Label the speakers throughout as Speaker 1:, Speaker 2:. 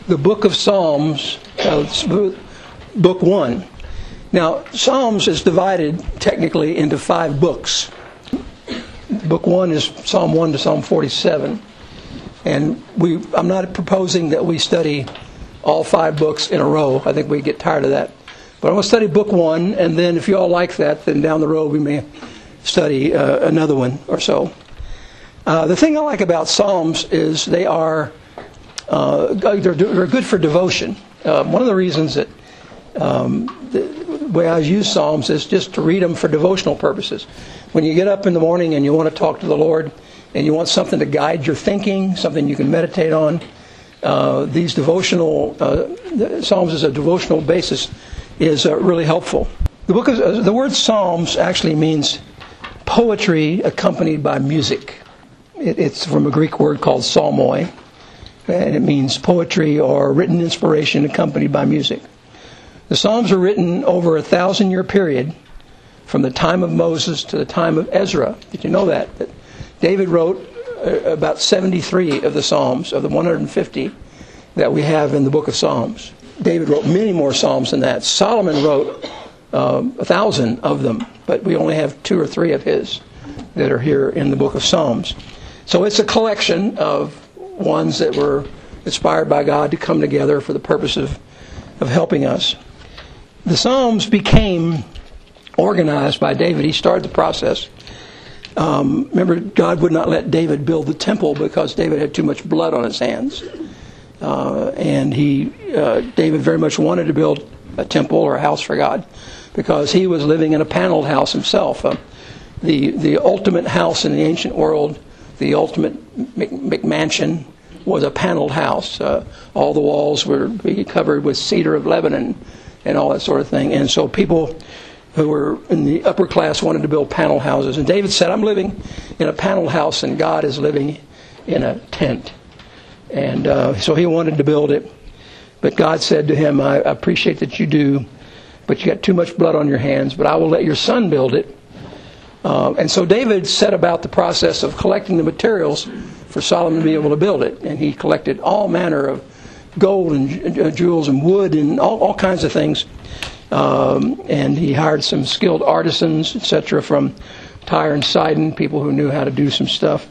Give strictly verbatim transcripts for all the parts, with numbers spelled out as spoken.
Speaker 1: the book of Psalms, uh, book one. Now, Psalms is divided technically into five books. Book one is Psalm one to Psalm forty-seven. And we, I'm not proposing that we study all five books in a row. I think we get tired of that. But I'm going to study book one, and then if you all like that, then down the road we may study uh, another one or so. Uh, the thing I like about Psalms is they are uh, they're, they're good for devotion. Uh, one of the reasons that um, the way I use Psalms is just to read them for devotional purposes. When you get up in the morning and you want to talk to the Lord, and you want something to guide your thinking, something you can meditate on, uh, these devotional uh, Psalms as a devotional basis is uh, really helpful. The book of, uh, the word Psalms actually means poetry accompanied by music. It, it's from a Greek word called psalmoi, and it means poetry or written inspiration accompanied by music. The Psalms are written over a thousand-year period from the time of Moses to the time of Ezra. Did you know that? That David wrote uh, about seventy-three of the Psalms, of the one hundred fifty that we have in the book of Psalms. David wrote many more Psalms than that. Solomon wrote um, a thousand of them, but we only have two or three of his that are here in the book of Psalms. So it's a collection of ones that were inspired by God to come together for the purpose of, of helping us. The Psalms became organized by David. He started the process. Um, remember, God would not let David build the temple because David had too much blood on his hands. Uh, and he, uh, David very much wanted to build a temple or a house for God because he was living in a paneled house himself. Uh, the the ultimate house in the ancient world, the ultimate McMansion, was a paneled house. Uh, all the walls were covered with cedar of Lebanon and all that sort of thing. And so people who were in the upper class wanted to build panel houses. And David said, I'm living in a panel house and God is living in a tent. And uh, so he wanted to build it. But God said to him, I appreciate that you do, but you got too much blood on your hands, but I will let your son build it. Uh, and so David set about the process of collecting the materials for Solomon to be able to build it. And he collected all manner of gold and uh, jewels and wood and all, all kinds of things. Um, and he hired some skilled artisans, et cetera, from Tyre and Sidon, people who knew how to do some stuff,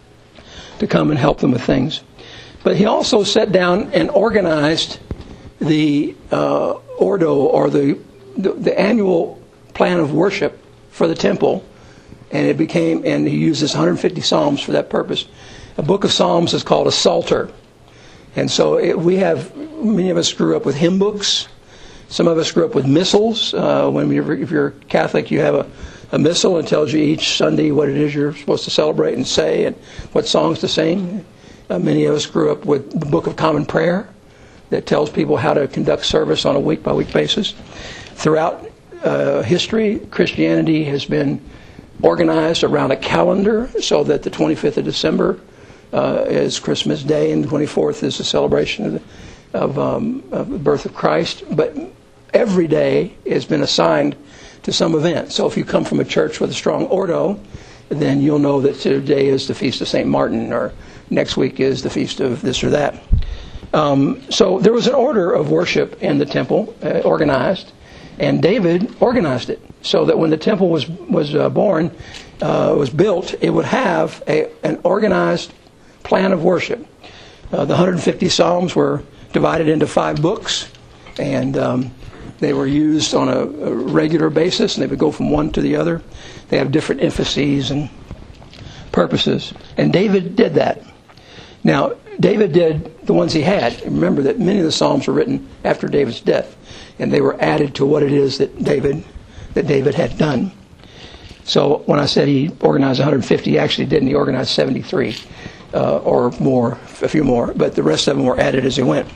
Speaker 1: to come and help them with things. But he also sat down and organized the uh, ordo, or the, the the annual plan of worship for the temple, and it became, and he used this one hundred fifty Psalms for that purpose. A book of Psalms is called a Psalter, and so it, we have, many of us grew up with hymn books. Some of us grew up with missals. Uh, when you're, if you're Catholic, you have a, a missal and tells you each Sunday what it is you're supposed to celebrate and say and what songs to sing. Uh, many of us grew up with the Book of Common Prayer that tells people how to conduct service on a week-by-week basis. Throughout uh, history, Christianity has been organized around a calendar so that the twenty-fifth of December uh, is Christmas Day and the twenty-fourth is the celebration of the, of, um, of the birth of Christ. But every day has been assigned to some event. So if you come from a church with a strong ordo, then you'll know that today is the Feast of Saint Martin, or next week is the Feast of this or that. Um, so there was an order of worship in the temple, uh, organized, and David organized it so that when the temple was was uh, born, uh, was built, it would have a, an organized plan of worship. Uh, the one hundred fifty Psalms were divided into five books, and um, they were used on a, a regular basis, and they would go from one to the other. They have different emphases and purposes, and David did that. Now, David did the ones he had. Remember that many of the Psalms were written after David's death, and they were added to what it is that David that David had done. So when I said he organized one hundred fifty, he actually didn't. He organized seventy-three uh, or more, a few more, but the rest of them were added as he went.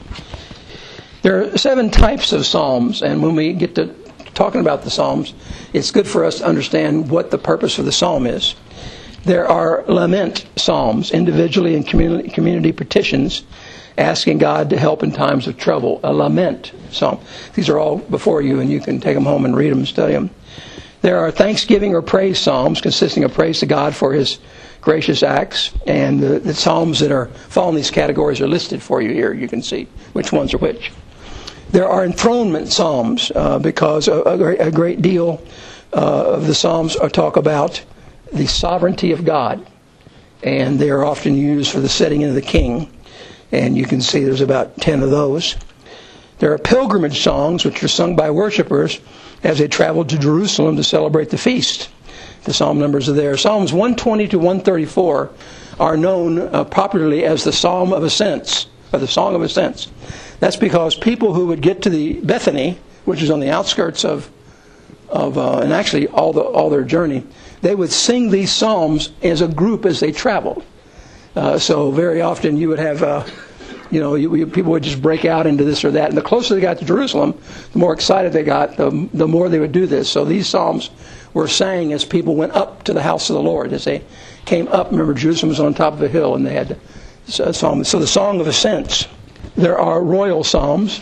Speaker 1: There are seven types of Psalms, and when we get to talking about the Psalms, it's good for us to understand what the purpose of the Psalm is. There are lament psalms, individually and community, community petitions, asking God to help in times of trouble. A lament psalm. These are all before you, and you can take them home and read them and study them. There are thanksgiving or praise psalms, consisting of praise to God for His gracious acts. And the, the psalms that are fall in these categories are listed for you here. You can see which ones are which. There are enthronement psalms uh, because a, a, great, a great deal uh, of the psalms are talk about the sovereignty of God. And they are often used for the setting in of the king. And you can see there's about ten of those. There are pilgrimage songs which are sung by worshipers as they travel to Jerusalem to celebrate the feast. The psalm numbers are there. Psalms one twenty to one thirty-four are known uh, popularly as the Psalm of Ascents, or the Song of Ascents. That's because people who would get to the Bethany, which is on the outskirts of, of uh, and actually all the all their journey, they would sing these psalms as a group as they traveled. Uh, so very often you would have, uh, you know, you, you, people would just break out into this or that. And the closer they got to Jerusalem, the more excited they got, the, the more they would do this. So these psalms were sang as people went up to the house of the Lord. As they came up, remember Jerusalem was on top of a hill, and they had a psalm. So the Song of Ascents. There are royal psalms,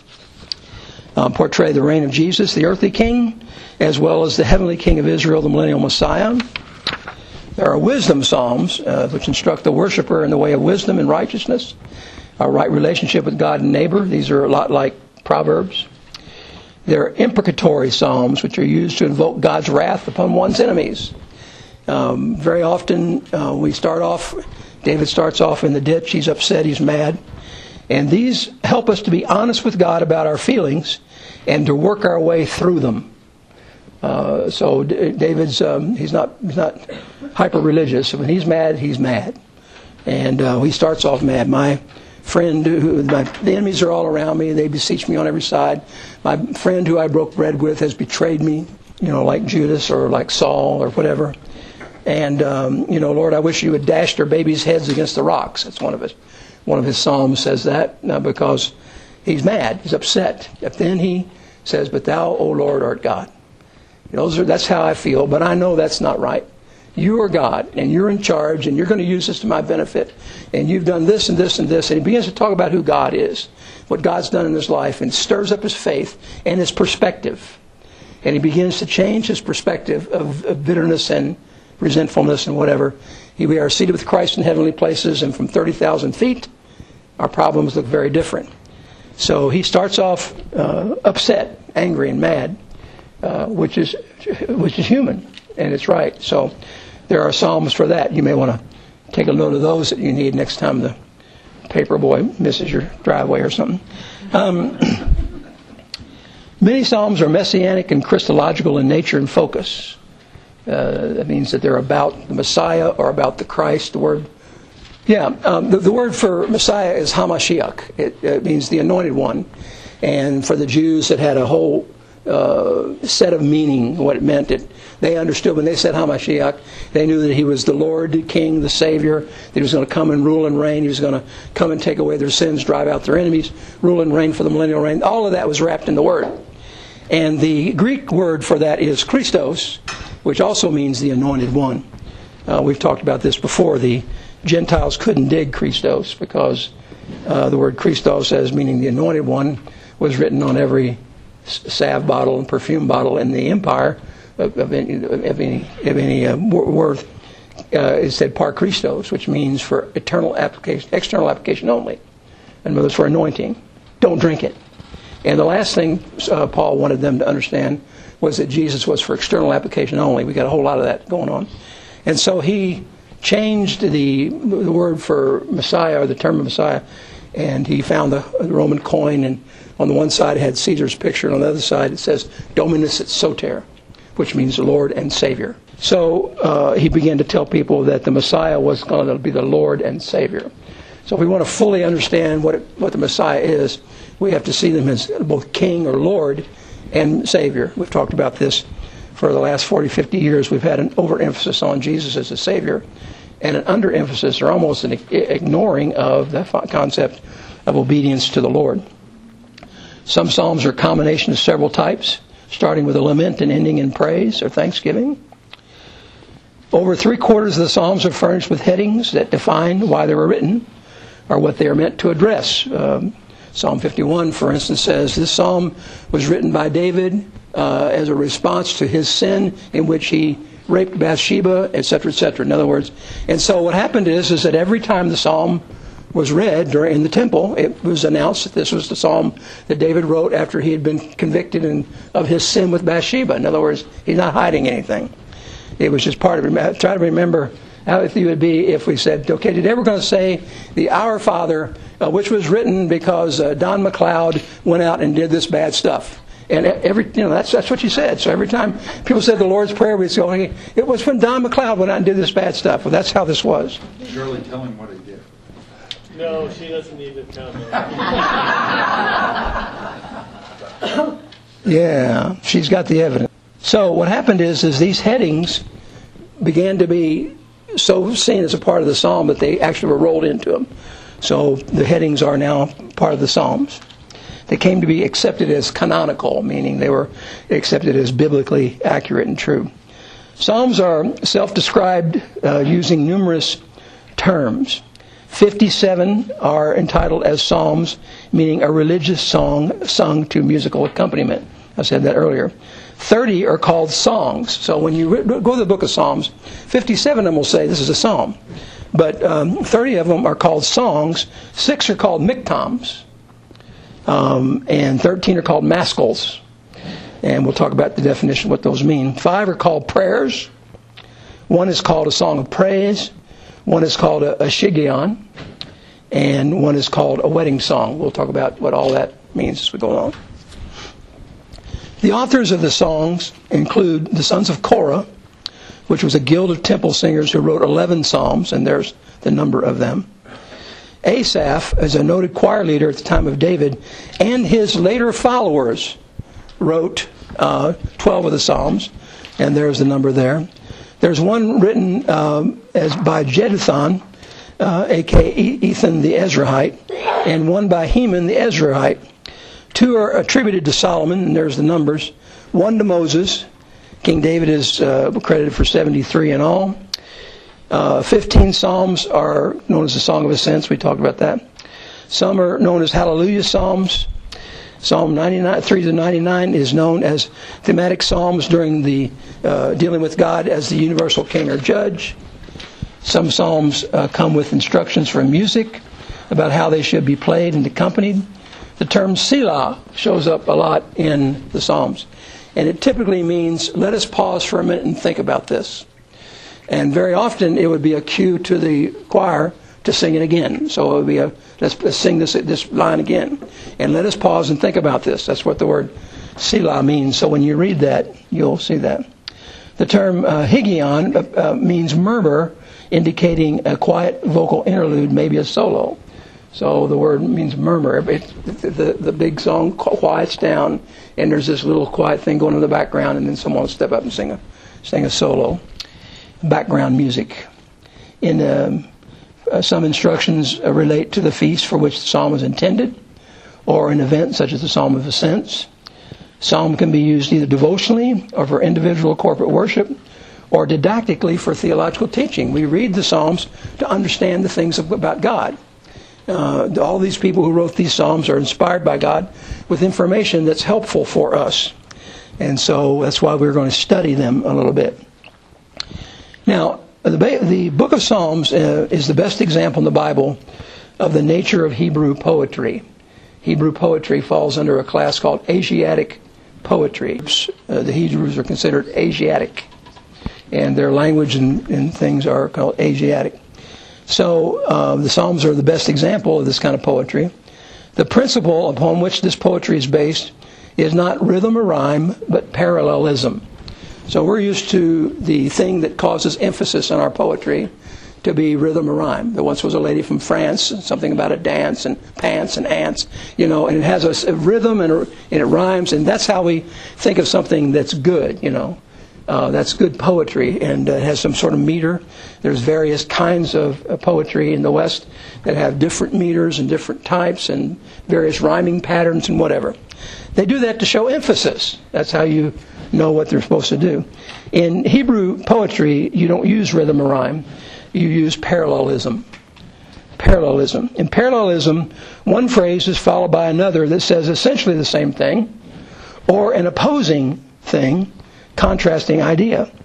Speaker 1: um, portray the reign of Jesus, the earthly king, as well as the heavenly king of Israel, the millennial Messiah. There are wisdom psalms, uh, which instruct the worshiper in the way of wisdom and righteousness, a right relationship with God and neighbor. These are a lot like Proverbs. There are imprecatory psalms, which are used to invoke God's wrath upon one's enemies. Um, very often uh, we start off, David starts off in the ditch, he's upset, he's mad. And these help us to be honest with God about our feelings and to work our way through them. Uh, so D- David's, um, he's not he's not hyper-religious. So when he's mad, he's mad. And uh, he starts off mad. My friend, who, my, the enemies are all around me. They beseech me on every side. My friend who I broke bread with has betrayed me, you know, like Judas or like Saul or whatever. And, um, you know, Lord, I wish you would dash their babies' heads against the rocks. That's one of his, one of his psalms says that uh, because he's mad. He's upset. But then he says, but thou, O Lord, art God. You know, those are, that's how I feel, but I know that's not right. You are God, and you're in charge, and you're going to use this to my benefit. And you've done this and this and this. And he begins to talk about who God is, what God's done in his life, and stirs up his faith and his perspective. And he begins to change his perspective of, of bitterness and resentfulness and whatever. We are seated with Christ in heavenly places, and from thirty thousand feet, our problems look very different. So he starts off uh, upset, angry, and mad, uh, which is which is human. And it's right. So there are psalms for that. You may want to take a note of those that you need next time the paper boy misses your driveway or something. Um, many psalms are messianic and Christological in nature and focus. Uh, that means that they're about the Messiah or about the Christ. The word, yeah, um, the, the word for Messiah is Hamashiach. It, it means the anointed one. And for the Jews, it had a whole uh, set of meaning, what it meant. It, They understood when they said Hamashiach, they knew that he was the Lord, the King, the Savior, that he was going to come and rule and reign. He was going to come and take away their sins, drive out their enemies, rule and reign for the millennial reign. All of that was wrapped in the word. And the Greek word for that is Christos, which also means the anointed one. Uh, we've talked about this before. The Gentiles couldn't dig Christos because uh, the word Christos, as meaning the anointed one, was written on every salve bottle and perfume bottle in the empire. Of, of any, of any, of any uh, worth, uh, it said par Christos, which means for eternal application, external application only. In other words, for anointing. Don't drink it. And the last thing uh, Paul wanted them to understand was that Jesus was for external application only. We got a whole lot of that going on. And so he changed the, the word for Messiah, or the term of Messiah, and he found the, the Roman coin, and on the one side it had Caesar's picture, and on the other side it says Dominus et Soter, which means the Lord and Savior. So uh, he began to tell people that the Messiah was going to be the Lord and Savior. So if we want to fully understand what it, what the Messiah is, we have to see them as both King or Lord and Savior. We've talked about this for the last forty, fifty years. We've had an overemphasis on Jesus as a Savior and an underemphasis or almost an ignoring of the concept of obedience to the Lord. Some psalms are a combination of several types, starting with a lament and ending in praise or thanksgiving. Over three quarters of the Psalms are furnished with headings that define why they were written or what they are meant to address. Um, Psalm fifty-one, for instance, says, this psalm was written by David uh, as a response to his sin in which he raped Bathsheba, et cetera, et cetera. In other words, and so what happened is, is that every time the psalm was read during in the temple, it was announced that this was the psalm that David wrote after he had been convicted in, of his sin with Bathsheba. In other words, he's not hiding anything. It was just part of it. Try to remember how it would be if we said, okay, today we're going to say the Our Father, uh, which was written because uh, Don McLeod went out and did this bad stuff. And every, you know, that's that's what you said. So every time people said the Lord's Prayer, we'd go, it was when Don McLeod went out and did this bad stuff. Well, that's how this was.
Speaker 2: Shirley, tell him what he did.
Speaker 3: No, she doesn't need to comment.
Speaker 1: Yeah, she's got the evidence. So what happened is, is these headings began to be so seen as a part of the psalm that they actually were rolled into them. So the headings are now part of the Psalms. They came to be accepted as canonical, meaning they were accepted as biblically accurate and true. Psalms are self-described uh, using numerous terms. fifty-seven are entitled as psalms, meaning a religious song sung to musical accompaniment. I said that earlier. thirty are called songs. So when you re- go to the book of Psalms, fifty-seven of them will say this is a psalm. But um, thirty of them are called songs. Six are called miktoms. Um, and thirteen are called maskils. And we'll talk about the definition of what those mean. Five are called prayers. One is called a song of praise. One is called a, a shiggaion. And one is called a wedding song. We'll talk about what all that means as we go along. The authors of the songs include the sons of Korah, which was a guild of temple singers who wrote eleven psalms, and there's the number of them. Asaph, as a noted choir leader at the time of David, and his later followers wrote uh, twelve of the psalms, and there's the number there. There's one written um, as by Jeduthun, uh, a k a. Ethan the Ezrahite, and one by Heman the Ezrahite. Two are attributed to Solomon, and there's the numbers. One to Moses. King David is uh, credited for seventy-three in all. Uh, fifteen psalms are known as the Song of Ascents. We talked about that. Some are known as Hallelujah Psalms. Psalm ninety-nine, three to ninety-nine is known as thematic psalms during the uh, dealing with God as the universal king or judge. Some psalms uh, come with instructions for music about how they should be played and accompanied. The term Selah shows up a lot in the psalms. And it typically means, let us pause for a minute and think about this. And very often it would be a cue to the choir to sing it again. So it would be a, let's, let's sing this this line again. And let us pause and think about this. That's what the word Selah means. So when you read that, you'll see that. The term uh, Higgaion uh, uh, means murmur, indicating a quiet vocal interlude, maybe a solo. So the word means murmur. It, the, the, the big song quiets down, and there's this little quiet thing going in the background, and then someone will step up and sing a, sing a solo. Background music. In um, uh, some instructions uh, relate to the feast for which the psalm was intended, or an event such as the Psalm of Ascents. Psalm can be used either devotionally or for individual corporate worship, or didactically for theological teaching. We read the Psalms to understand the things of, about God. Uh, all these people who wrote these Psalms are inspired by God with information that's helpful for us. And so that's why we're going to study them a little bit. Now, the, the book of Psalms uh, is the best example in the Bible of the nature of Hebrew poetry. Hebrew poetry falls under a class called Asiatic poetry. Uh, the Hebrews are considered Asiatic, and their language and, and things are called Asiatic. So uh, the Psalms are the best example of this kind of poetry. The principle upon which this poetry is based is not rhythm or rhyme, but parallelism. So we're used to the thing that causes emphasis in our poetry to be rhythm or rhyme. There once was a lady from France, something about a dance and pants and ants, you know, and it has a, a rhythm and, a, and it rhymes, and that's how we think of something that's good, you know. Uh, that's good poetry, and uh, it has some sort of meter. There's various kinds of uh, poetry in the West that have different meters and different types and various rhyming patterns and whatever. They do that to show emphasis. That's how you know what they're supposed to do. In Hebrew poetry, you don't use rhythm or rhyme. You use parallelism. Parallelism. In parallelism, one phrase is followed by another that says essentially the same thing, or an opposing thing, contrasting idea.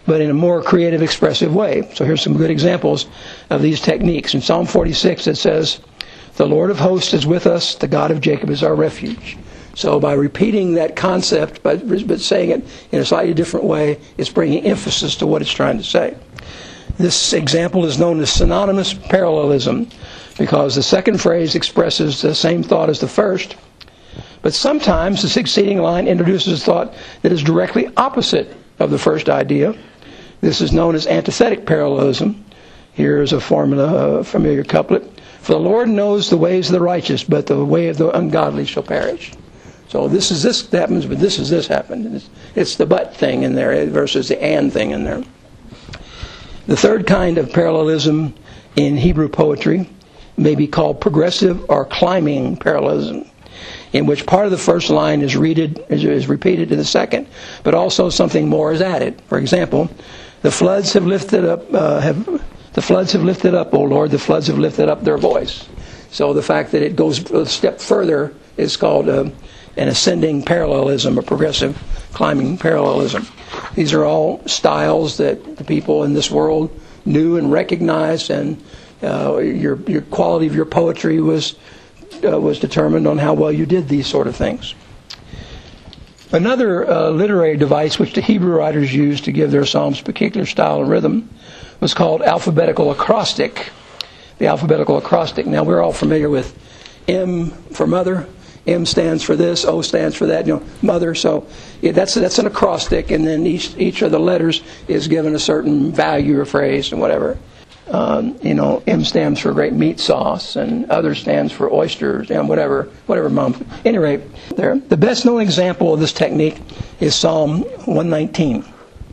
Speaker 1: but in a more creative, expressive way. So here's some good examples of these techniques. In Psalm forty-six it says, "The Lord of hosts is with us, the God of Jacob is our refuge." So by repeating that concept, but, but saying it in a slightly different way, it's bringing emphasis to what it's trying to say. This example is known as synonymous parallelism, because the second phrase expresses the same thought as the first, but sometimes the succeeding line introduces a thought that is directly opposite of the first idea. This is known as antithetic parallelism. Here is a formula, a familiar couplet. "For the Lord knows the ways of the righteous, but the way of the ungodly shall perish." So this is this happens, but this is this happened. It's, it's the but thing in there versus the and thing in there. The third kind of parallelism in Hebrew poetry may be called progressive or climbing parallelism, in which part of the first line is, readed, is, is repeated in the second, but also something more is added. For example, the floods have lifted up, uh, have the floods have lifted up, O Lord, the floods have lifted up their voice. So the fact that it goes a step further is called uh, an ascending parallelism, or progressive climbing parallelism. These are all styles that the people in this world knew and recognized, and uh, your your quality of your poetry was uh, was determined on how well you did these sort of things. Another uh, literary device which the Hebrew writers used to give their psalms particular style and rhythm was called alphabetical acrostic. The alphabetical acrostic. Now we're all familiar with M for mother. M stands for this, O stands for that, you know, mother. So yeah, that's that's an acrostic, and then each each of the letters is given a certain value or phrase and whatever. Um, you know, M stands for great meat sauce, and other stands for oysters, and whatever, whatever. Mom. Anyway, there. The best known example of this technique is Psalm one nineteen.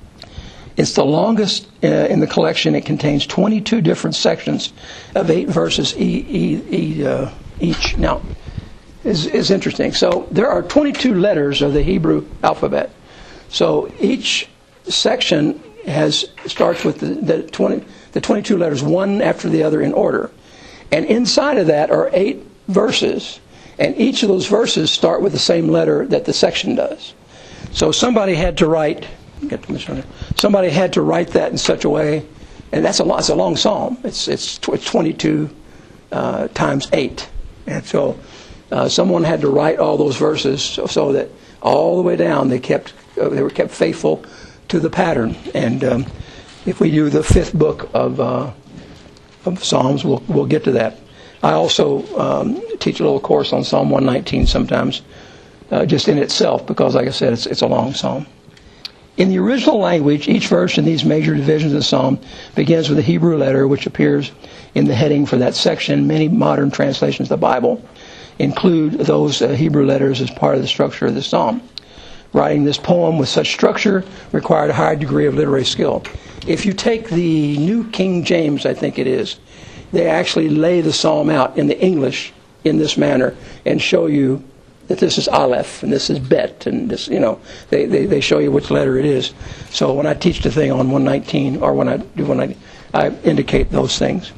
Speaker 1: It's the longest uh, in the collection. It contains twenty-two different sections of eight verses e, e, e, uh, each. Now, is is interesting. So there are twenty-two letters of the Hebrew alphabet. So each section has starts with the, the twenty the twenty-two letters, one after the other in order, and inside of that are eight verses, and each of those verses start with the same letter that the section does. So somebody had to write. Get to Mister Somebody had to write that in such a way, and that's a lot. It's a long psalm. It's it's, it's twenty-two uh, times eight, and so. Uh, someone had to write all those verses so, so that all the way down they kept uh, they were kept faithful to the pattern. And um, if we do the fifth book of, uh, of Psalms, we'll we'll get to that. I also um, teach a little course on Psalm one nineteen sometimes, uh, just in itself, because, like I said, it's it's a long psalm. In the original language, each verse in these major divisions of the psalm begins with a Hebrew letter, which appears in the heading for that section. Many modern translations of the Bible include those uh, Hebrew letters as part of the structure of the psalm. Writing this poem with such structure required a high degree of literary skill. If you take the New King James, I think it is, they actually lay the psalm out in the English in this manner and show you that this is Aleph and this is Bet, and this, you know, they, they, they show you which letter it is. So when I teach the thing on one nineteen, or when I do when I, I indicate those things.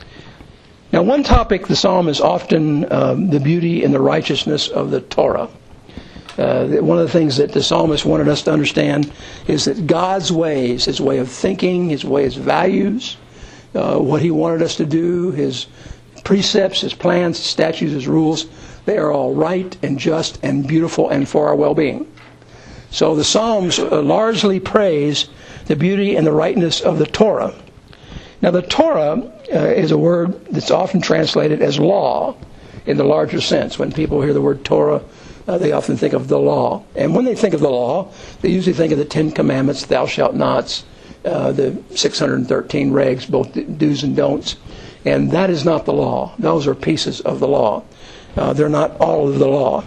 Speaker 1: Now, one topic, the psalm is often um, the beauty and the righteousness of the Torah. Uh, one of the things that the psalmist wanted us to understand is that God's ways, His way of thinking, His way, His values, uh, what He wanted us to do, His precepts, His plans, His statutes, His rules, they are all right and just and beautiful and for our well-being. So the Psalms uh, largely praise the beauty and the rightness of the Torah. Now, the Torah uh, is a word that's often translated as law in the larger sense. When people hear the word Torah, uh, they often think of the law. And when they think of the law, they usually think of the Ten Commandments, thou shalt nots, uh, the six hundred thirteen regs, both do's and don'ts. And that is not the law. Those are pieces of the law. Uh, they're not all of the law.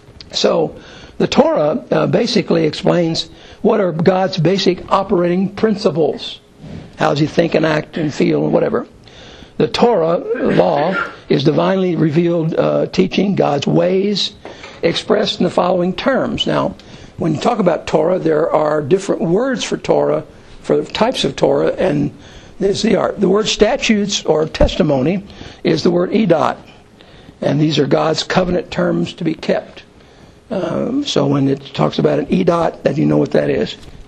Speaker 1: So the Torah uh, basically explains what are God's basic operating principles. How does He think and act and feel and whatever. The Torah, law, is divinely revealed uh, teaching, God's ways, expressed in the following terms. Now, when you talk about Torah, there are different words for Torah, for types of Torah, and these are. The word statutes or testimony is the word edot. And these are God's covenant terms to be kept. Um, so when it talks about an edot, that you know what that is.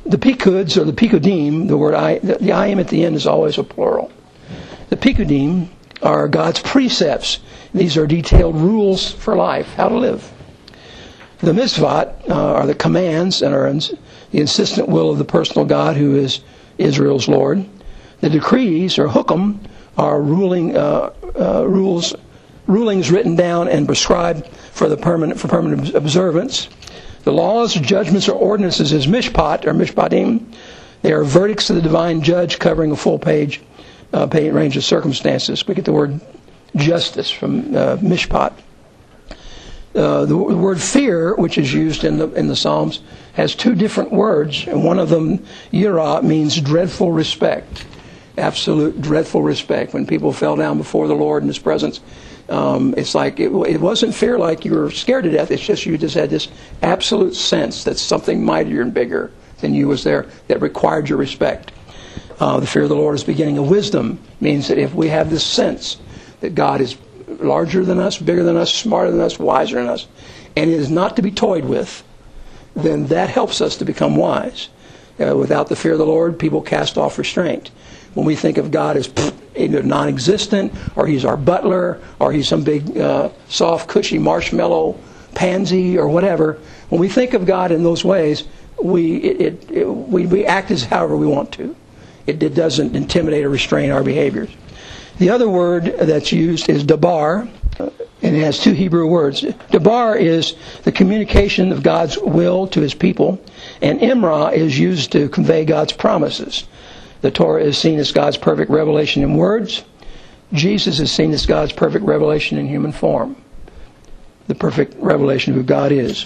Speaker 1: The Pikuds, or the Pikudim, the word I, the, the I am at the end is always a plural. The Pikudim are God's precepts. These are detailed rules for life, how to live. The Mitzvot uh, are the commands and are ins- the insistent will of the personal God who is Israel's Lord. The decrees, or hukum, are ruling uh, uh, rules, rulings written down and prescribed for the permanent for permanent observance. The laws, judgments, or ordinances is mishpat, or mishpatim. They are verdicts of the divine judge covering a full page, uh, page range of circumstances. We get the word justice from uh, mishpat. Uh, the, the word fear, which is used in the in the Psalms, has two different words, and one of them, yirah, means dreadful respect, absolute dreadful respect. When people fell down before the Lord in His presence, um, it's like it, it wasn't fear like you were scared to death. It's just you just had this absolute sense that something mightier and bigger than you was there that required your respect. Uh, the fear of the Lord is the beginning of wisdom. Means that if we have this sense that God is larger than us, bigger than us, smarter than us, wiser than us, and it is not to be toyed with, then that helps us to become wise. Uh, without the fear of the Lord, people cast off restraint. When we think of God as pff, either non-existent, or He's our butler, or He's some big, uh, soft, cushy marshmallow pansy, or whatever, when we think of God in those ways, we it, it, it, we, we act as however we want to. It, it doesn't intimidate or restrain our behaviors. The other word that's used is dabar, and it has two Hebrew words. Dabar is the communication of God's will to His people, and imra is used to convey God's promises. The Torah is seen as God's perfect revelation in words. Jesus is seen as God's perfect revelation in human form. The perfect revelation of who God is.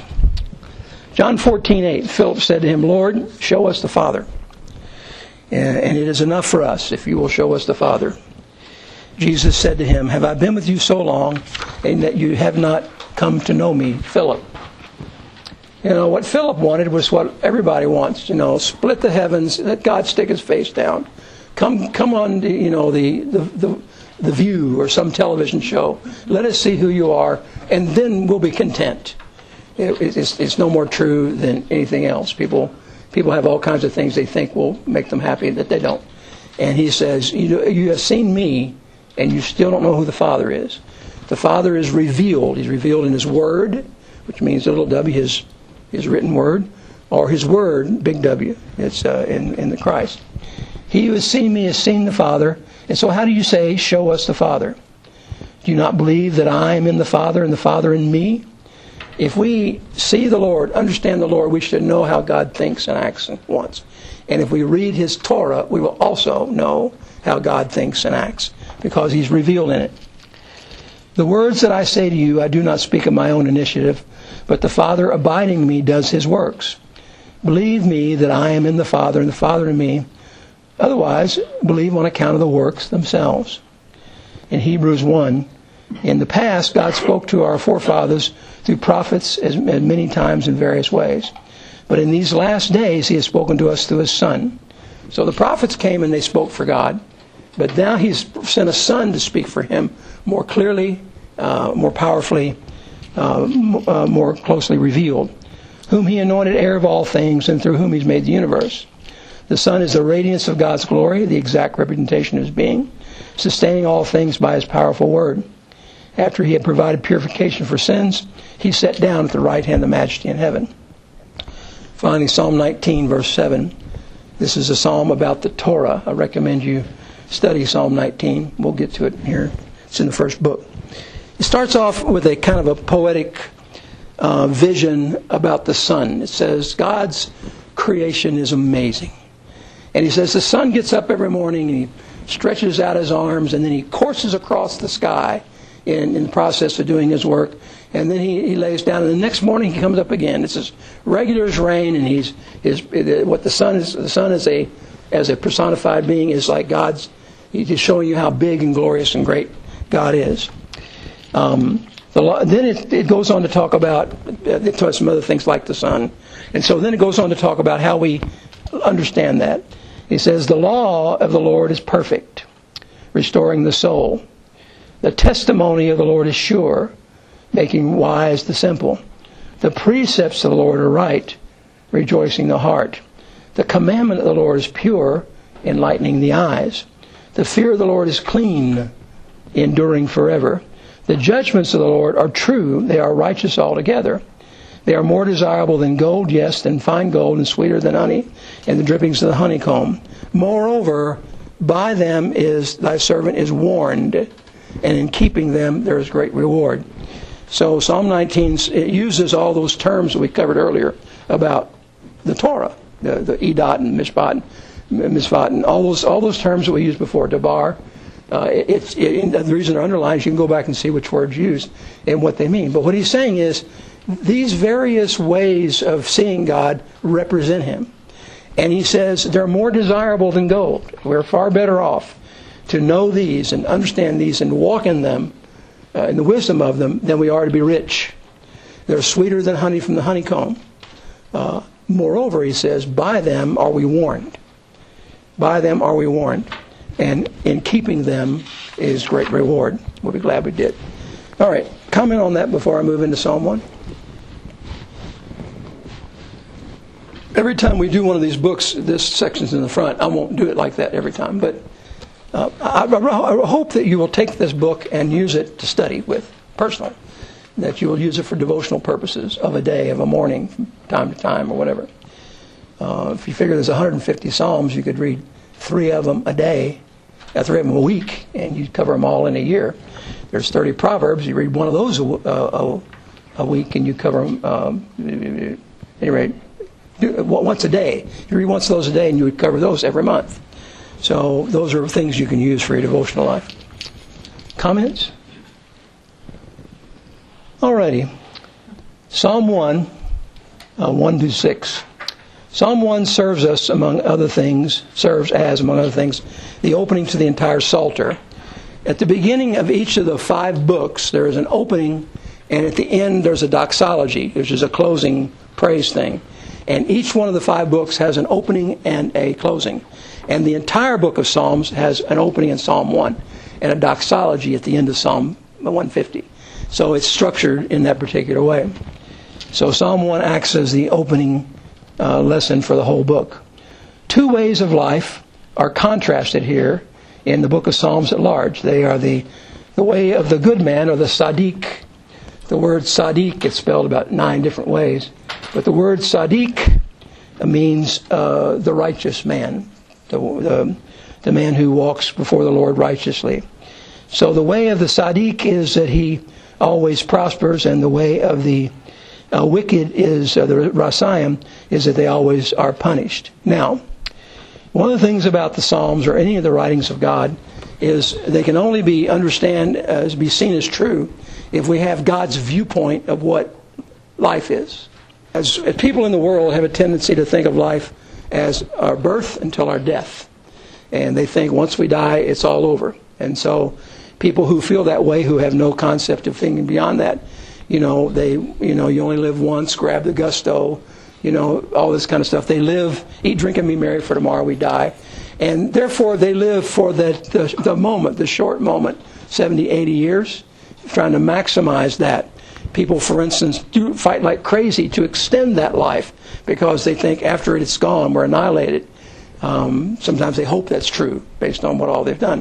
Speaker 1: John fourteen eight, Philip said to Him, Lord, show us the Father. And it is enough for us if you will show us the Father. Jesus said to him, have I been with you so long, and that you have not come to know me, Philip? You know, what Philip wanted was what everybody wants, you know, split the heavens, let God stick His face down. Come come on, to, you know, the, the, the, the View or some television show. Let us see who you are, and then we'll be content. It, it's, it's no more true than anything else. People people have all kinds of things they think will make them happy that they don't. And He says, you, you have seen me, and you still don't know who the Father is. The Father is revealed. He's revealed in His Word, which means little w, His His written Word, or His Word, big W. It's uh, in, in the Christ. He who has seen me has seen the Father. And so how do you say, show us the Father? Do you not believe that I am in the Father and the Father in me? If we see the Lord, understand the Lord, we should know how God thinks and acts and wants. And if we read His Torah, we will also know how God thinks and acts, because He's revealed in it. The words that I say to you, I do not speak of my own initiative, but the Father abiding in me does His works. Believe me that I am in the Father and the Father in me. Otherwise, believe on account of the works themselves. In Hebrews one, in the past, God spoke to our forefathers through prophets as, as many times in various ways. But in these last days, He has spoken to us through His Son. So the prophets came and they spoke for God. But now He's sent a Son to speak for Him more clearly, uh, more powerfully, uh, m- uh, more closely revealed, whom He anointed heir of all things, and through whom He's made the universe. The Son is the radiance of God's glory, the exact representation of His being, sustaining all things by His powerful word. After He had provided purification for sins, He sat down at the right hand of the Majesty in heaven. Finally, Psalm nineteen, verse seven. This is a psalm about the Torah. I recommend you study Psalm nineteen. We'll get to it here. It's in the first book. It starts off with a kind of a poetic uh, vision about the sun. It says, God's creation is amazing. And He says the sun gets up every morning and He stretches out His arms, and then He courses across the sky in, in the process of doing His work. And then he, he lays down, and the next morning He comes up again. It's as regular as rain, and he's his what the sun is. The sun is a as a personified being is like God's. He's just showing you how big and glorious and great God is. Um, the, then it, it goes on to talk about uh, some other things like the sun, and so then it goes on to talk about how we understand that. He says the law of the Lord is perfect, restoring the soul. The testimony of the Lord is sure, making wise the simple. The precepts of the Lord are right, rejoicing the heart. The commandment of the Lord is pure, enlightening the eyes. The fear of the Lord is clean, enduring forever. The judgments of the Lord are true. They are righteous altogether. They are more desirable than gold, yes, than fine gold, and sweeter than honey, and the drippings of the honeycomb. Moreover, by them is thy servant is warned, and in keeping them there is great reward. So Psalm nineteen, it uses all those terms that we covered earlier about the Torah, the, the Edot and Mishpat, Mishpat, and all those all those terms that we used before, Dabar. Uh, it, it's it, the reason they're underlined is you can go back and see which words used and what they mean. But what he's saying is these various ways of seeing God represent Him. And he says they're more desirable than gold. We're far better off to know these and understand these and walk in them, uh, in the wisdom of them, than we are to be rich. They're sweeter than honey from the honeycomb. Uh, moreover, he says, by them are we warned. By them are we warned. And in keeping them is great reward. We'll be glad we did. All right, comment on that before I move into Psalm one. Every time we do one of these books, this section's in the front. I won't do it like that every time, but uh, I, I hope that you will take this book and use it to study with, personally. That you will use it for devotional purposes of a day, of a morning, from time to time, or whatever. Uh, if you figure there's one hundred fifty Psalms, you could read three of them a day, uh, three of them a week, and you'd cover them all in a year. There's thirty Proverbs. You read one of those a, a, a week, and you cover them, um, at any rate, once a day. You read once of those a day, and you would cover those every month. So those are things you can use for your devotional life. Comments? Alrighty. Psalm one, uh, one to six. Psalm one serves us, among other things, serves as, among other things, the opening to the entire Psalter. At the beginning of each of the five books, there is an opening, and at the end there's a doxology, which is a closing praise thing. And each one of the five books has an opening and a closing. And the entire book of Psalms has an opening in Psalm one and a doxology at the end of Psalm one fifty. So it's structured in that particular way. So Psalm one acts as the opening uh, lesson for the whole book. Two ways of life are contrasted here in the book of Psalms at large. They are the, the way of the good man, or the Sadiq. The word Sadiq gets spelled about nine different ways. But the word Sadiq means uh, the righteous man, the, the, the man who walks before the Lord righteously. So the way of the Sadiq is that he always prospers, and the way of the uh, wicked is, uh, the Rasayim, is that they always are punished. Now, one of the things about the Psalms or any of the writings of God is they can only be understand as be seen as true if we have God's viewpoint of what life is. As, as people in the world have a tendency to think of life as our birth until our death. And they think once we die, it's all over. And so people who feel that way, who have no concept of thinking beyond that, you know, they, you know, you only live once, grab the gusto, you know, all this kind of stuff. They live, eat, drink, and be merry, for tomorrow we die. And therefore they live for the, the, the moment, the short moment, seventy, eighty years, trying to maximize that. People, for instance, do fight like crazy to extend that life because they think after it's gone, we're annihilated. Um, sometimes they hope that's true based on what all they've done.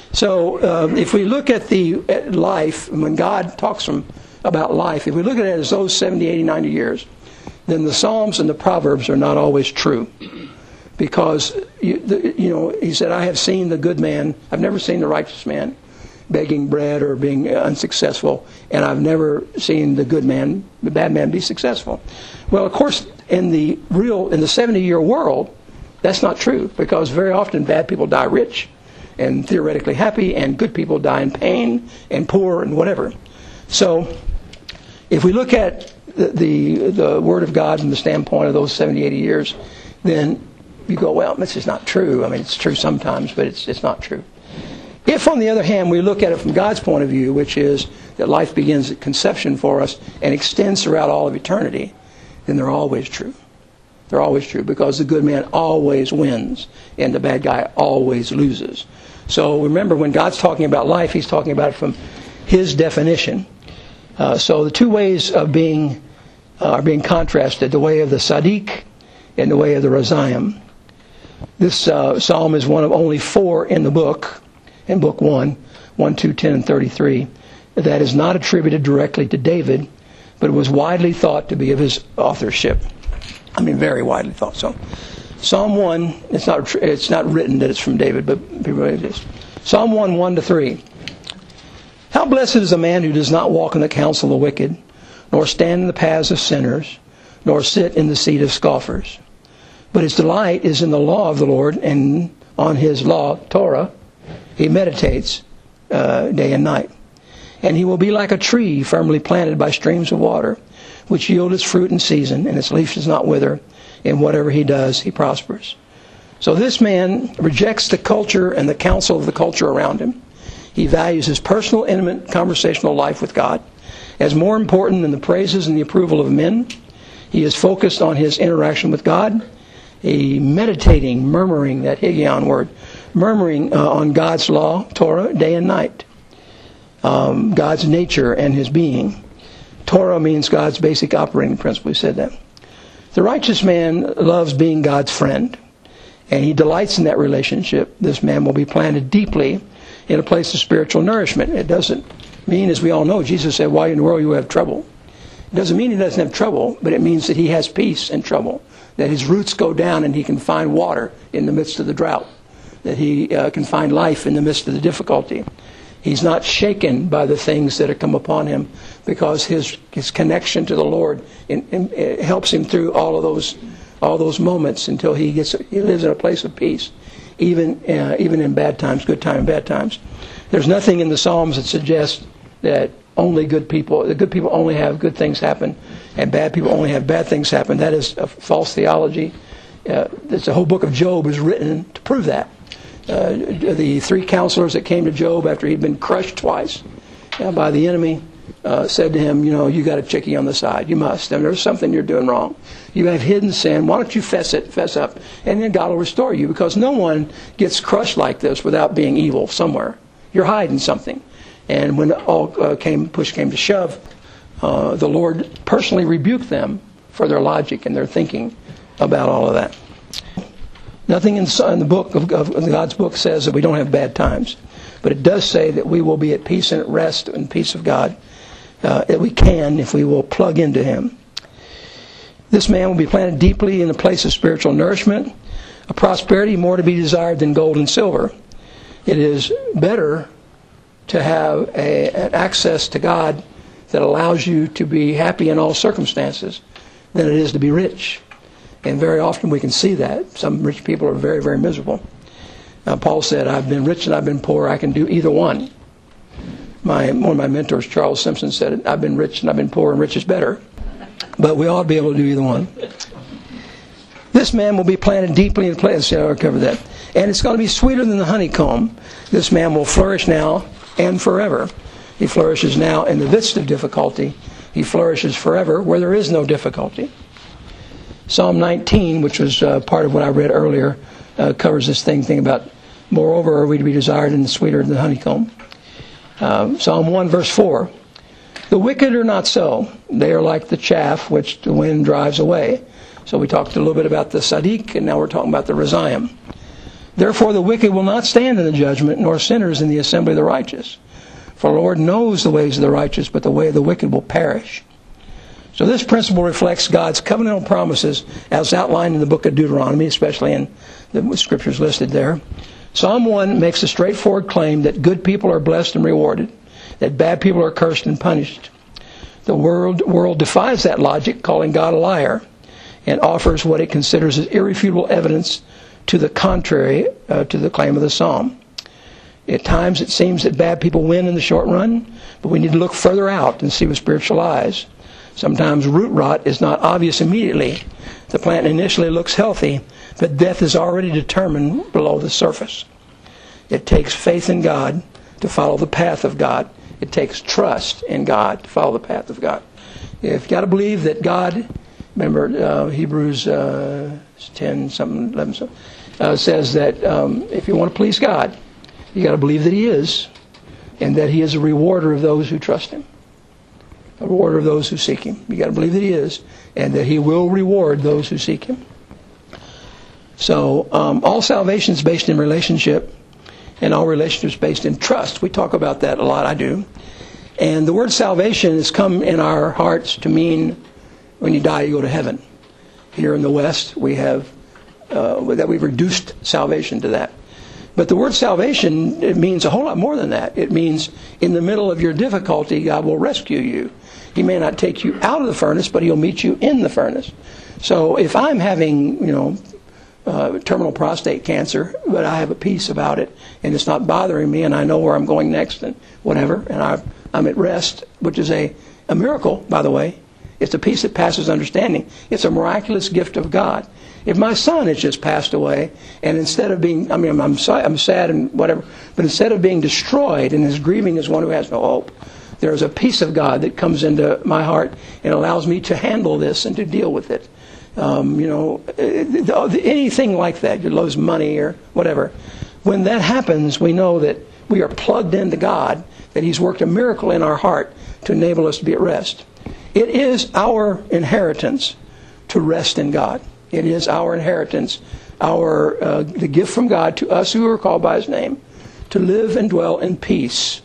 Speaker 1: So um, if we look at the at life, when God talks from, about life, if we look at it as those seventy, eighty, ninety years, then the Psalms and the Proverbs are not always true. Because, you, the, you know, he said, I have seen the good man, I've never seen the righteous man begging bread or being unsuccessful, and I've never seen the good man, the bad man, be successful. Well, of course, in the real, in the seventy-year world, that's not true, because very often bad people die rich and theoretically happy, and good people die in pain and poor and whatever. So, if we look at the the, the Word of God from the standpoint of those seventy, eighty years, then you go, well, this is not true. I mean, it's true sometimes, but it's it's not true. If, on the other hand, we look at it from God's point of view, which is that life begins at conception for us and extends throughout all of eternity, then they're always true. They're always true, because the good man always wins and the bad guy always loses. So remember, when God's talking about life, He's talking about it from His definition. Uh, so the two ways of being uh, are being contrasted: the way of the Sadiq and the way of the Razayim. This uh, psalm is one of only four in the book, in book one, one, two, ten, and thirty-three, that is not attributed directly to David, but it was widely thought to be of his authorship. I mean, very widely thought so. Psalm one, it's not it's not written that it's from David, but it is. Psalm one, one to three. How blessed is a man who does not walk in the counsel of the wicked, nor stand in the paths of sinners, nor sit in the seat of scoffers. But his delight is in the law of the Lord, and on his law, Torah, he meditates uh, day and night. And he will be like a tree firmly planted by streams of water, which yield its fruit in season, and its leaf does not wither. In whatever he does, he prospers. So this man rejects the culture and the counsel of the culture around him. He values his personal, intimate, conversational life with God as more important than the praises and the approval of men. He is focused on his interaction with God. He meditating, murmuring, that Higgaion word, murmuring uh, on God's law, Torah, day and night. Um, God's nature and his being. Torah means God's basic operating principle. We said that. The righteous man loves being God's friend, and he delights in that relationship. This man will be planted deeply in a place of spiritual nourishment. It doesn't mean, as we all know, Jesus said, why in the world you have trouble? It doesn't mean he doesn't have trouble, but it means that he has peace in trouble, that his roots go down and he can find water in the midst of the drought, that he uh, can find life in the midst of the difficulty. He's not shaken by the things that have come upon him, because his his connection to the Lord in, in, it helps him through all of those all those moments until he gets he lives in a place of peace, even uh, even in bad times, good time and bad times. There's nothing in the Psalms that suggests that only good people, the good people only have good things happen, and bad people only have bad things happen. That is a false theology. Uh, the whole book of Job is written to prove that. Uh, the three counselors that came to Job after he'd been crushed twice uh, by the enemy uh, said to him, you know, you got a chickie on the side. You must. And there's something you're doing wrong. You have hidden sin. Why don't you fess it, fess up, and then God will restore you, because no one gets crushed like this without being evil somewhere. You're hiding something. And when all uh, came, push came to shove, uh, the Lord personally rebuked them for their logic and their thinking about all of that. Nothing in the book of God's book says that we don't have bad times, but it does say that we will be at peace and at rest and peace of God, uh, that we can if we will plug into Him. This man will be planted deeply in a place of spiritual nourishment, a prosperity more to be desired than gold and silver. It is better to have a, an access to God that allows you to be happy in all circumstances than it is to be rich. And very often we can see that. Some rich people are very, very miserable. Uh, Paul said, I've been rich and I've been poor. I can do either one. My One of my mentors, Charles Simpson, said, I've been rich and I've been poor, and rich is better. But we ought to be able to do either one. This man will be planted deeply in a place. I'll cover that. And it's going to be sweeter than the honeycomb. This man will flourish now and forever. He flourishes now in the midst of difficulty. He flourishes forever where there is no difficulty. Psalm nineteen, which was uh, part of what I read earlier, uh, covers this thing, thing about, moreover, are we to be desired and sweeter than the honeycomb. Uh, Psalm one, verse four. The wicked are not so. They are like the chaff which the wind drives away. So we talked a little bit about the Sadiq, and now we're talking about the Rezayim. Therefore the wicked will not stand in the judgment, nor sinners in the assembly of the righteous. For the Lord knows the ways of the righteous, but the way of the wicked will perish. So this principle reflects God's covenantal promises as outlined in the book of Deuteronomy, especially in the scriptures listed there. Psalm one makes a straightforward claim that good people are blessed and rewarded, that bad people are cursed and punished. The world, world defies that logic, calling God a liar, and offers what it considers as irrefutable evidence to the contrary uh, to the claim of the psalm. At times it seems that bad people win in the short run, but we need to look further out and see with spiritual eyes. Sometimes root rot is not obvious immediately. The plant initially looks healthy, but death is already determined below the surface. It takes faith in God to follow the path of God. It takes trust in God to follow the path of God. You've got to believe that God, remember uh, Hebrews uh, ten, something, eleven, something, uh, says that um, if you want to please God, you got to believe that He is, and that He is a rewarder of those who trust Him. A rewarder of those who seek Him. You got to believe that He is, and that He will reward those who seek Him. So um, all salvation is based in relationship, and all relationships based in trust. We talk about that a lot, I do. And the word salvation has come in our hearts to mean when you die, you go to heaven. Here in the West, we have uh, that we've reduced salvation to that. But the word salvation, it means a whole lot more than that. It means in the middle of your difficulty, God will rescue you. He may not take you out of the furnace, but He'll meet you in the furnace. So if I'm having, you know, uh, terminal prostate cancer, but I have a peace about it, and it's not bothering me, and I know where I'm going next, and whatever, and I, I'm at rest, which is a, a miracle, by the way. It's a peace that passes understanding. It's a miraculous gift of God. If my son has just passed away, and instead of being, I mean, I'm, I'm sad and whatever, but instead of being destroyed and is grieving as one who has no hope, there's a peace of God that comes into my heart and allows me to handle this and to deal with it. Um, you know, anything like that, you lose money or whatever. When that happens, we know that we are plugged into God, that He's worked a miracle in our heart to enable us to be at rest. It is our inheritance to rest in God. It is our inheritance, our uh, the gift from God to us who are called by His name, to live and dwell in peace,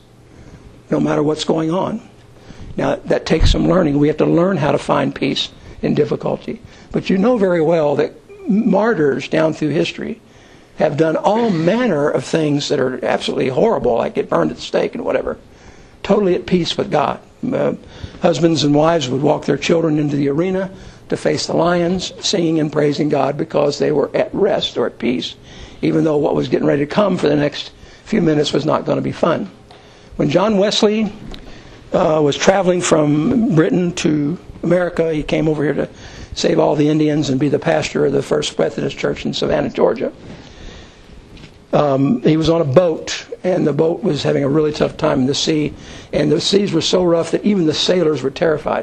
Speaker 1: no matter what's going on. Now, that takes some learning. We have to learn how to find peace in difficulty. But you know very well that martyrs down through history have done all manner of things that are absolutely horrible, like get burned at the stake and whatever, totally at peace with God. Uh, husbands and wives would walk their children into the arena to face the lions, singing and praising God because they were at rest or at peace, even though what was getting ready to come for the next few minutes was not going to be fun. When John Wesley uh, was traveling from Britain to America, he came over here to save all the Indians and be the pastor of the First Methodist Church in Savannah, Georgia. Um, he was on a boat, and the boat was having a really tough time in the sea, and the seas were so rough that even the sailors were terrified.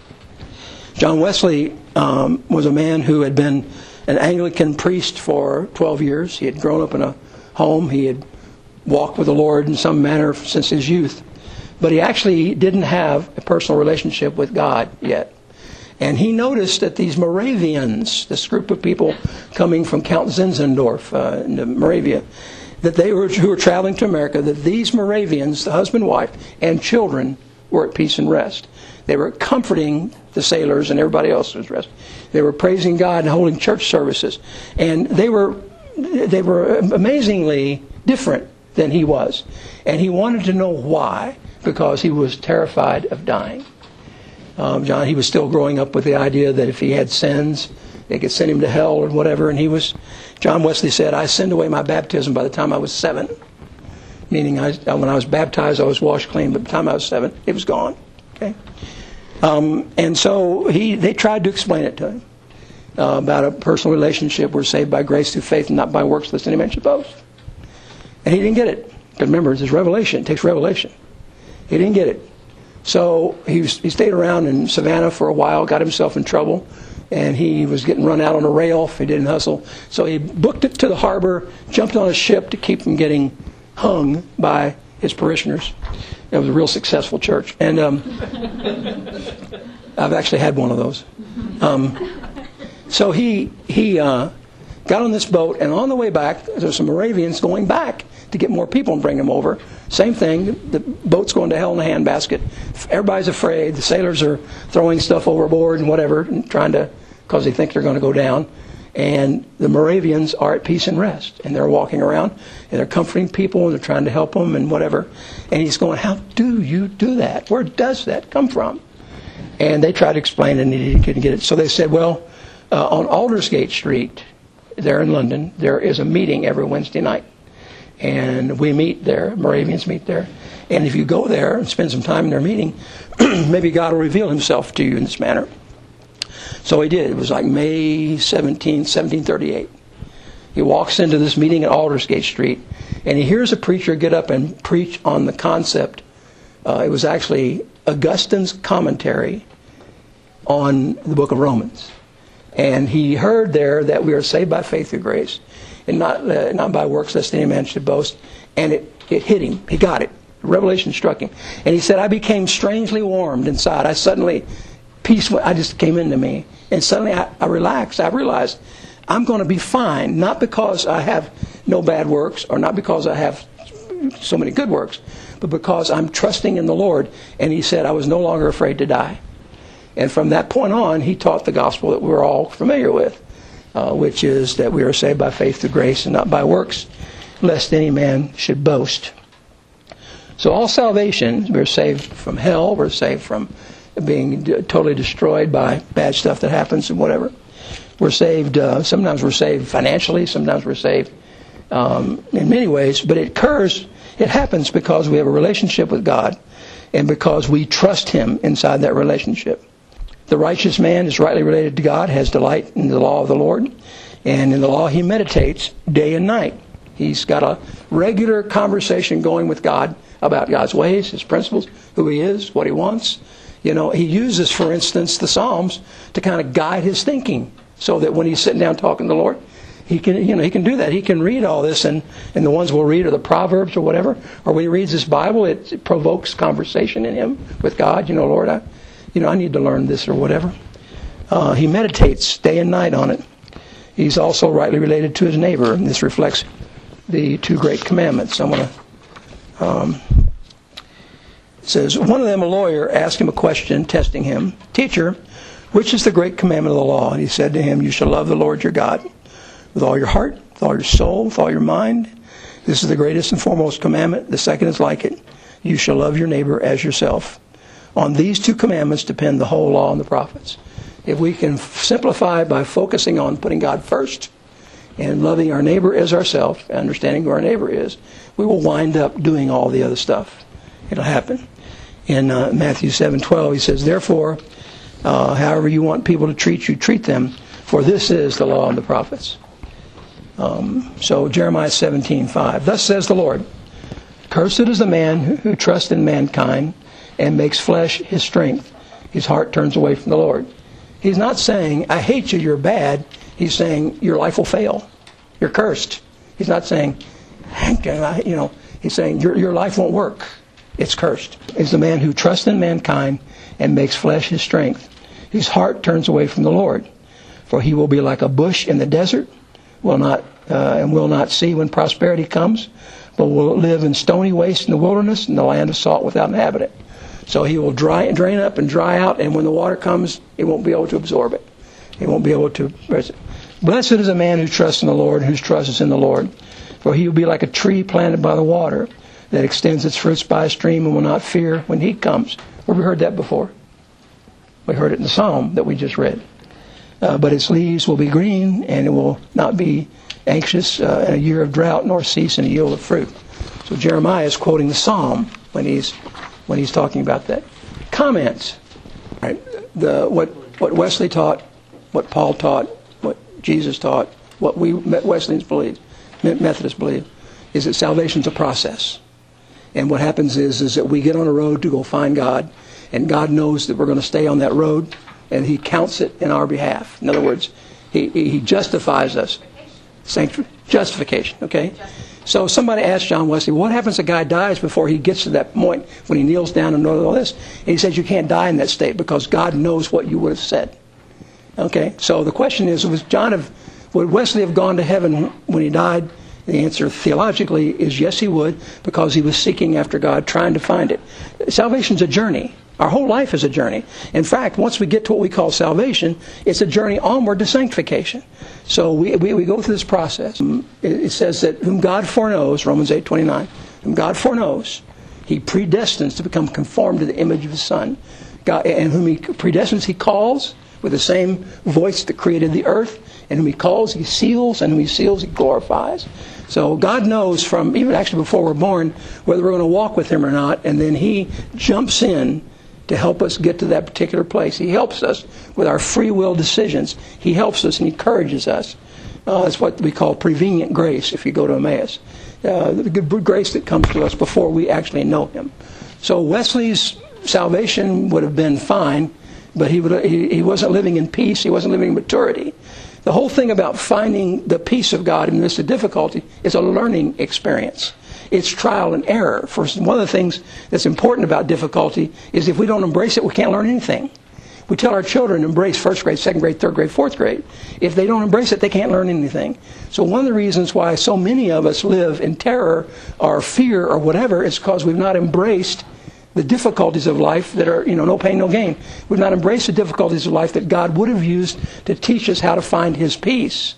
Speaker 1: John Wesley um, was a man who had been an Anglican priest for twelve years. He had grown up in a home. He had walked with the Lord in some manner since his youth. But he actually didn't have a personal relationship with God yet. And he noticed that these Moravians, this group of people coming from Count Zinzendorf uh, in Moravia, that they were who were traveling to America, that these Moravians, the husband, wife, and children, were at peace and rest. They were comforting the sailors and everybody else who was resting. They were praising God and holding church services. And they were they were amazingly different than he was. And he wanted to know why, because he was terrified of dying. Um, John, he was still growing up with the idea that if he had sins, they could send him to hell or whatever. And he was, John Wesley said, I sinned away my baptism by the time I was seven. Meaning I, when I was baptized, I was washed clean. But by the time I was seven, it was gone. Okay. Um, and so he, they tried to explain it to him uh, about a personal relationship. We're saved by grace through faith and not by works, lest any man should boast. And he didn't get it. Because remember, it's revelation. It takes revelation. He didn't get it. So he, was, he stayed around in Savannah for a while, got himself in trouble, and he was getting run out on a rail if he didn't hustle. So he booked it to the harbor, jumped on a ship to keep from getting hung by his parishioners. It was a real successful church. And um, I've actually had one of those. Um, so he he uh, got on this boat, and on the way back, there's some Moravians going back to get more people and bring them over. Same thing, the boat's going to hell in a handbasket. Everybody's afraid. The sailors are throwing stuff overboard and whatever, and trying to, because they think they're going to go down. And the Moravians are at peace and rest. And they're walking around, and they're comforting people, and they're trying to help them and whatever. And he's going, how do you do that? Where does that come from? And they tried to explain it, and he couldn't get it. So they said, well, uh, on Aldersgate Street, there in London, there is a meeting every Wednesday night. And we meet there, Moravians meet there. And if you go there and spend some time in their meeting, maybe God will reveal himself to you in this manner. So he did. It was like May seventeenth, seventeen thirty-eight. He walks into this meeting at Aldersgate Street, and he hears a preacher get up and preach on the concept. Uh, it was actually Augustine's commentary on the book of Romans. And he heard there that we are saved by faith through grace, and not uh, not by works, lest any man should boast. And it, it hit him. He got it. Revelation struck him. And he said, I became strangely warmed inside. I suddenly, peace, I just came into me. And suddenly I, I relaxed. I realized I'm going to be fine, not because I have no bad works or not because I have so many good works, but because I'm trusting in the Lord. And he said, I was no longer afraid to die. And from that point on, he taught the gospel that we're all familiar with, uh, which is that we are saved by faith through grace and not by works, lest any man should boast. So all salvation, we're saved from hell, we're saved from being totally destroyed by bad stuff that happens and whatever. We're saved, uh, sometimes we're saved financially, sometimes we're saved um, in many ways, but it occurs, it happens because we have a relationship with God and because we trust Him inside that relationship. The righteous man is rightly related to God, has delight in the law of the Lord, and in the law he meditates day and night. He's got a regular conversation going with God about God's ways, His principles, who He is, what He wants. You know, he uses, for instance, the Psalms to kind of guide his thinking, so that when he's sitting down talking to the Lord, he can, you know, he can do that. He can read all this, and, and the ones we'll read are the Proverbs or whatever. Or when he reads his Bible, it, it provokes conversation in him with God. You know, Lord, I, you know, I need to learn this or whatever. Uh, he meditates day and night on it. He's also rightly related to his neighbor, and this reflects the two great commandments. I'm going to. Um, it says, one of them, a lawyer, asked him a question, testing him. Teacher, which is the great commandment of the law? And he said to him, you shall love the Lord your God with all your heart, with all your soul, with all your mind. This is the greatest and foremost commandment. The second is like it. You shall love your neighbor as yourself. On these two commandments depend the whole law and the prophets. If we can simplify by focusing on putting God first and loving our neighbor as ourselves, understanding who our neighbor is, we will wind up doing all the other stuff. It'll happen. In uh, Matthew seven twelve, he says, therefore, uh, however you want people to treat you, treat them, for this is the law and the prophets. Um, so Jeremiah seventeen five, thus says the Lord, cursed is the man who, who trusts in mankind and makes flesh his strength. His heart turns away from the Lord. He's not saying, I hate you, you're bad. He's saying, your life will fail. You're cursed. He's not saying, you know, he's saying, your, your life won't work. It's cursed. Is the man who trusts in mankind and makes flesh his strength. His heart turns away from the Lord. For he will be like a bush in the desert, will not uh, and will not see when prosperity comes, but will live in stony waste in the wilderness, in the land of salt without inhabitant. So he will dry, drain up and dry out, and when the water comes, he won't be able to absorb it. He won't be able to. Blessed is a man who trusts in the Lord, whose trust is in the Lord. For he will be like a tree planted by the water, that extends its fruits by a stream and will not fear when heat comes. Where have we heard that before? We heard it in the Psalm that we just read. Uh, but its leaves will be green, and it will not be anxious uh, in a year of drought, nor cease in a yield of fruit. So Jeremiah is quoting the Psalm when he's when he's talking about that. Comments. Right. The what what Wesley taught, what Paul taught, what Jesus taught, what we Wesleyans believe, Methodists believe, is that salvation's a process. And what happens is, is that we get on a road to go find God, and God knows that we're going to stay on that road, and He counts it in our behalf. In other words, He, he justifies us. Sancti- justification, okay? So somebody asked John Wesley, what happens if a guy dies before he gets to that point when he kneels down and knows all this? And he says you can't die in that state because God knows what you would have said. Okay, so the question is, was John have, would Wesley have gone to heaven when he died? The answer theologically is yes, he would, because he was seeking after God, trying to find it. Salvation's a journey. Our whole life is a journey. In fact, once we get to what we call salvation, it's a journey onward to sanctification. So we we, we go through this process. It, it says that whom God foreknows, Romans eight twenty-nine, whom God foreknows, He predestines to become conformed to the image of His Son. God, and whom He predestines, He calls with the same voice that created the earth. And whom He calls, He seals, and whom He seals, He glorifies. So God knows from, even actually before we're born, whether we're going to walk with Him or not, and then He jumps in to help us get to that particular place. He helps us with our free will decisions. He helps us and He encourages us. Uh, that's what we call prevenient grace if you go to Emmaus. Uh, the good grace that comes to us before we actually know Him. So Wesley's salvation would have been fine, but he, would, he, he wasn't living in peace. He wasn't living in maturity. The whole thing about finding the peace of God in the midst of difficulty is a learning experience. It's trial and error. For one of the things that's important about difficulty is if we don't embrace it, we can't learn anything. We tell our children to embrace first grade, second grade, third grade, fourth grade. If they don't embrace it, they can't learn anything. So one of the reasons why so many of us live in terror or fear or whatever is because we've not embraced the difficulties of life that are, you know, no pain, no gain. We've not embraced the difficulties of life that God would have used to teach us how to find His peace.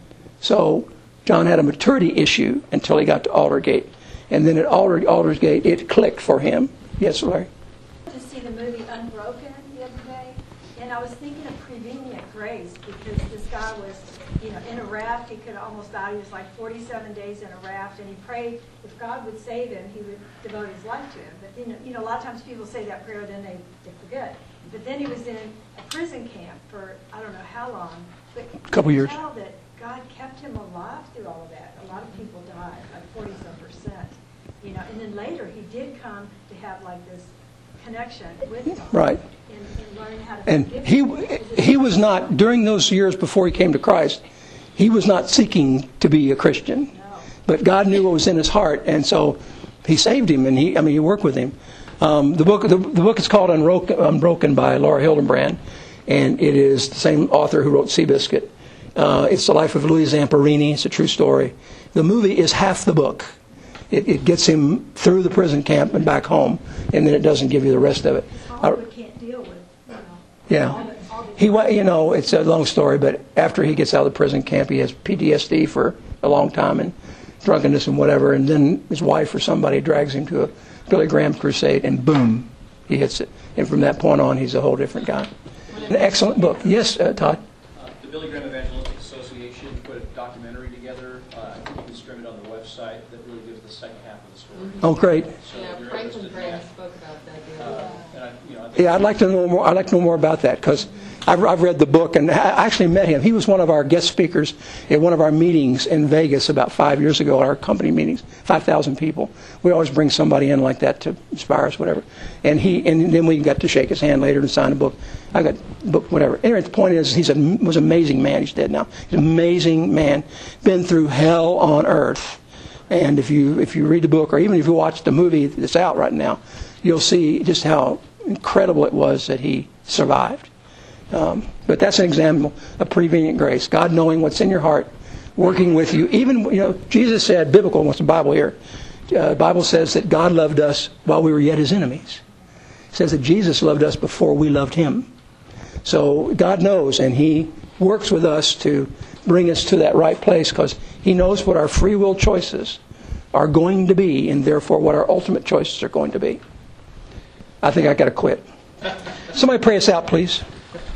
Speaker 1: So John had a maturity issue until he got to Aldersgate. And then at Alder, Aldersgate, it clicked for him. Yes, Larry?
Speaker 4: To see the movie Unbroken the other day, and I was thinking of Prevenient Grace, because this guy was, you know, in a raft. He could almost die. He was like forty-seven days in a raft, and he prayed if God would save him, He would devote his life to him. But you know, you know, a lot of times people say that prayer, then they, they forget. But then he was in a prison camp for I don't know how long, but
Speaker 1: a couple
Speaker 4: you
Speaker 1: years.
Speaker 4: Tell that God kept him alive through all of that. A lot of people died, like forty-some percent. You know, and then later he did come to have like this connection with God.
Speaker 1: Right.
Speaker 4: And, and learning how to
Speaker 1: And
Speaker 4: forgive
Speaker 1: he
Speaker 4: people.
Speaker 1: he was not, during those years before he came to Christ, he was not seeking to be a Christian.
Speaker 4: No.
Speaker 1: But God knew what was in his heart, and so He saved him, and he I mean, He worked with him. Um, the book the, the book is called Unbroken, Unbroken by Laura Hildenbrand, and it is the same author who wrote Seabiscuit. Uh, it's the life of Louis Zamperini. It's a true story. The movie is half the book. It, it gets him through the prison camp and back home, and then it doesn't give you the rest of it.
Speaker 4: Hollywood can't deal with, you know.
Speaker 1: Yeah.
Speaker 4: all the- all the-
Speaker 1: He, wa- you know, it's a long story, but after he gets out of the prison camp, he has P T S D for a long time and drunkenness and whatever, and then his wife or somebody drags him to a Billy Graham crusade, and boom, he hits it. And from that point on, he's a whole different guy. An excellent book. Yes, uh, Todd?
Speaker 5: Uh, the Billy Graham Evangelistic Association put a documentary together. Uh, I think you can stream it on the website that really gives the second half of the story.
Speaker 1: Oh, great.
Speaker 5: So
Speaker 6: Yeah,
Speaker 5: if you're
Speaker 6: Franklin
Speaker 5: interested in
Speaker 6: Graham
Speaker 5: that,
Speaker 6: spoke about that the
Speaker 5: uh,
Speaker 6: other day.
Speaker 5: and I, you know, I think
Speaker 1: Yeah, I'd like to know more. I'd like to know more about that because I've, I've read the book and I actually met him. He was one of our guest speakers at one of our meetings in Vegas about five years ago. Our company meetings, five thousand people. We always bring somebody in like that to inspire us, whatever. And he and then we got to shake his hand later and sign a book. I got book, whatever. Anyway, the point is, he's a was an amazing man. He's dead now. He's an amazing man. Been through hell on earth. And if you if you read the book or even if you watch the movie that's out right now, you'll see just how incredible it was that he survived. Um, but that's an example of prevenient grace. God knowing what's in your heart, working with you. Even, you know, Jesus said, biblical, what's the Bible here? Uh, the Bible says that God loved us while we were yet His enemies. It says that Jesus loved us before we loved Him. So God knows, and He works with us to bring us to that right place because He knows what our free will choices are going to be, and therefore what our ultimate choices are going to be. I think I got to quit. Somebody pray us out, please.